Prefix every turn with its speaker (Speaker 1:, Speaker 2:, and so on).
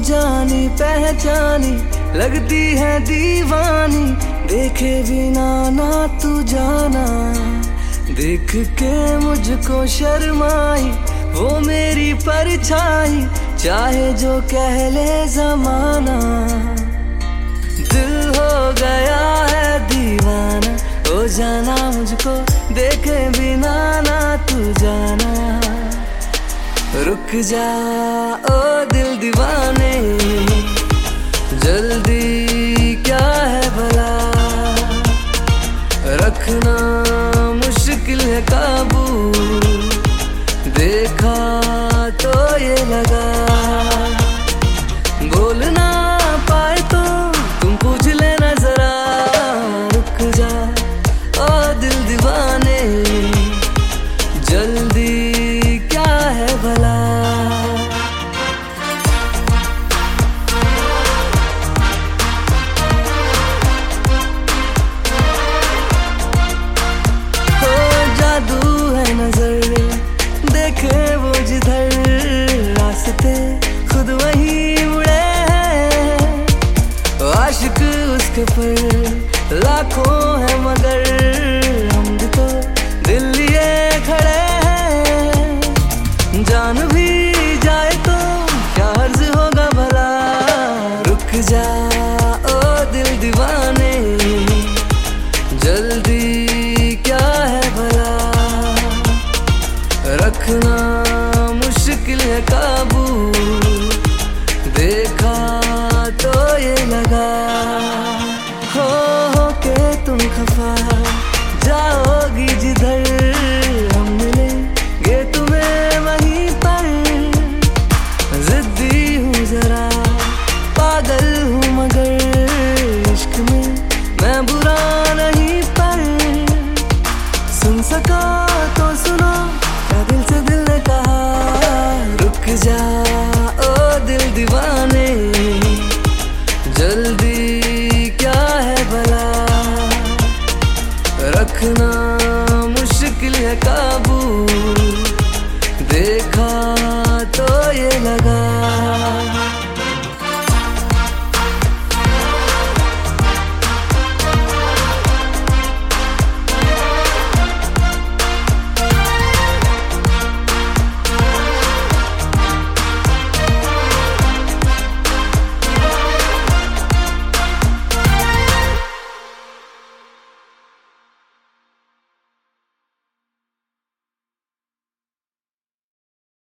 Speaker 1: जानी पहचानी लगती है दीवानी, देखे बिना ना तू जाना। देख के मुझको शर्माई वो मेरी परछाई, चाहे जो कह ले जमाना। दिल हो गया है दीवाना, हो जाना मुझको देखे बिना ना तू जाना। रुक जा ओ दिल दीवाने, जल्दी क्या है भला, रखना मुश्किल है काबू, देखा तो ये लगा। बोलना पाए तो तुम पूछ लेना जरा, रुक जा ओ दिल दीवाने, जल्दी क्या है भला। देखे वो जिधर रास्ते खुद वही मुड़े हैं, आशिक उसके पर लाखों है मगर हम भी तो दिल लिए खड़े हैं। जान भी जाए तो क्या अर्ज होगा भला, रुक जा ओ दिल दीवाना।